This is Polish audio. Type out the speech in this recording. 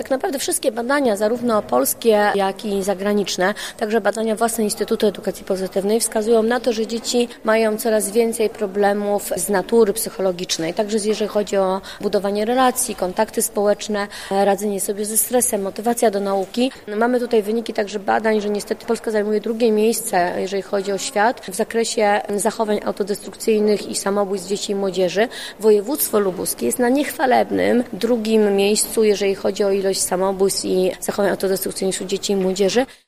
tak naprawdę wszystkie badania, zarówno polskie, jak i zagraniczne, także badania własne Instytutu Edukacji Pozytywnej wskazują na to, że dzieci mają coraz więcej problemów z natury psychologicznej, także jeżeli chodzi o budowanie relacji, kontakty społeczne, radzenie sobie ze stresem, motywacja do nauki. Mamy tutaj wyniki także badań, że niestety Polska zajmuje drugie miejsce, jeżeli chodzi o świat, w zakresie zachowań autodestrukcyjnych i samobójstw dzieci i młodzieży. Województwo lubuskie jest na niechwalebnym drugim miejscu, jeżeli chodzi o ilość samobójstw i zachowań autodestrukcyjnych wśród dzieci i młodzieży.